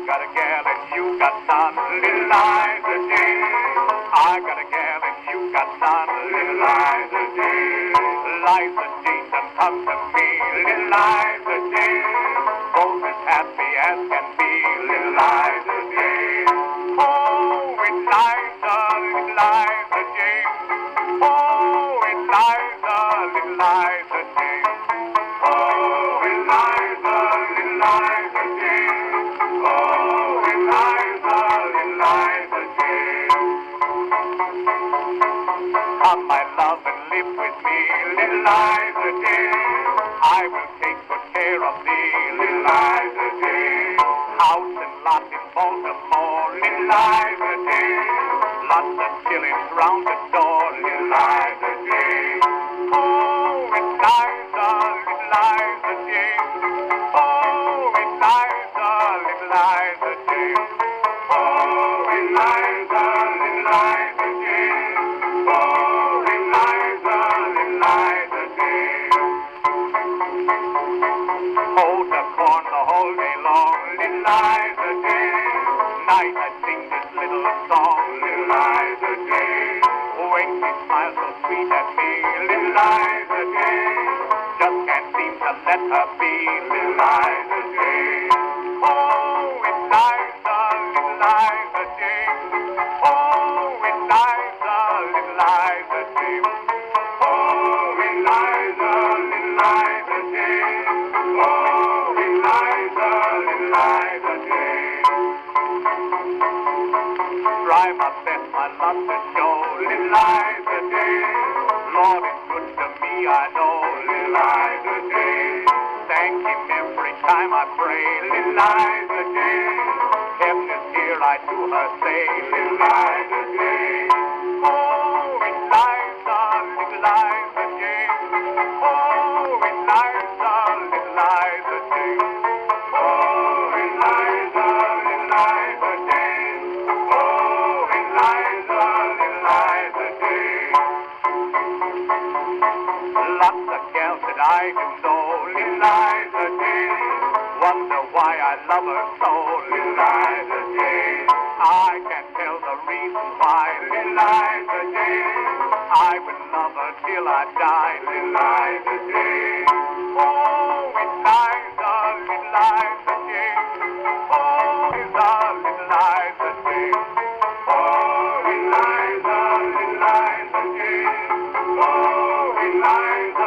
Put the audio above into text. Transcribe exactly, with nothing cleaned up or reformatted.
got a gal and you got none, little Liza Jane. I got a gal and you got none, little Liza Jane. Liza Jane done come to me, little Liza Jane. Both as happy as can be, little Liza Jane. Oh, it's Liza, little Liza Jane. Oh, it's Liza, little Liza Jane. Oh, it's Liza, little Liza Jane. Oh, it's Liza, little Liza Jane. Come, my love, and live with me, little Liza Jane. I will take good care of thee, little Liza Jane. House and lot in Baltimore, little Liza Jane. Lots of shillings round the door, little Liza Jane. Oh, it's Liza, little Liza Jane. Oh, it's Liza, little Liza Jane. Oh, it's Liza, little Liza Jane. Oh, it's Liza, little Liza Jane. Hold the corn the whole day long, little Liza Jane. Night I sing this little song, little Liza Jane. When she smiles so sweet at me, little Liza Jane. Just can't seem to let her be, little Liza Jane. Oh, it's Liza, little Liza Jane. Oh, it's Liza, little Liza Jane. Oh, it's Liza, little Liza Jane. Oh, it's Liza, little Liza Jane. Try my best, my love to show, little Liza Jane. Lord is good to me, I know, little Liza Jane. Thank him every time I pray, little Liza Jane. Heaven is here, I do her say, little Liza Jane. Oh, it's Liza, little Liza Jane. Oh, it's Liza, little Liza Jane. Oh, it's Liza, little Liza Jane. Oh, it's Liza, little Liza Jane. Lots of gals that I do know, little Liza Jane. Wonder why I love her so, little Liza Jane. I can't tell the reason why, little Liza Jane. I will love her till I die, little Liza Jane. Oh, it's Liza, little Liza Jane. Oh, it's a little Liza Jane. Oh, it's Liza, little Liza Jane. Oh, it's Liza.